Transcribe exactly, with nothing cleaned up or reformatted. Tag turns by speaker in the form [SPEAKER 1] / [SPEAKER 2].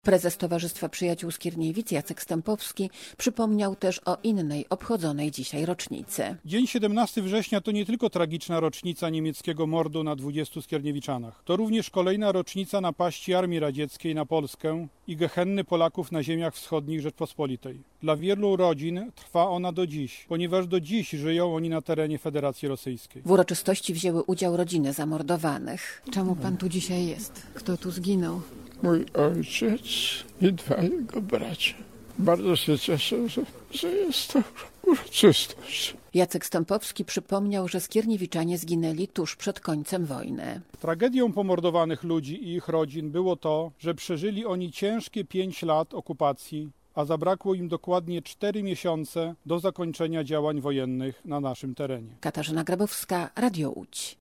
[SPEAKER 1] Prezes Towarzystwa Przyjaciół Skierniewic Jacek Stępowski przypomniał też o innej obchodzonej dzisiaj rocznicy.
[SPEAKER 2] Dzień siedemnastego września to nie tylko tragiczna rocznica niemieckiego mordu na dwudziestu Skierniewiczanach. To również kolejna rocznica napaści Armii Radzieckiej na Polskę i gehenny Polaków na ziemiach wschodnich Rzeczpospolitej. Dla wielu rodzin trwa ona do dziś, ponieważ do dziś żyją oni na terenie Federacji Rosyjskiej.
[SPEAKER 1] W uroczystości wzięły udział rodziny zamordowanych. Czemu pan tu dzisiaj jest? Kto tu zginął?
[SPEAKER 3] Mój ojciec i dwa jego bracia. Bardzo się cieszę, że, że jest to uroczystość.
[SPEAKER 1] Jacek Stępowski przypomniał, że Skierniewiczanie zginęli tuż przed końcem wojny.
[SPEAKER 2] Tragedią pomordowanych ludzi i ich rodzin było to, że przeżyli oni ciężkie pięć lat okupacji, a zabrakło im dokładnie cztery miesiące do zakończenia działań wojennych na naszym terenie.
[SPEAKER 1] Katarzyna Grabowska, Radio Łódź.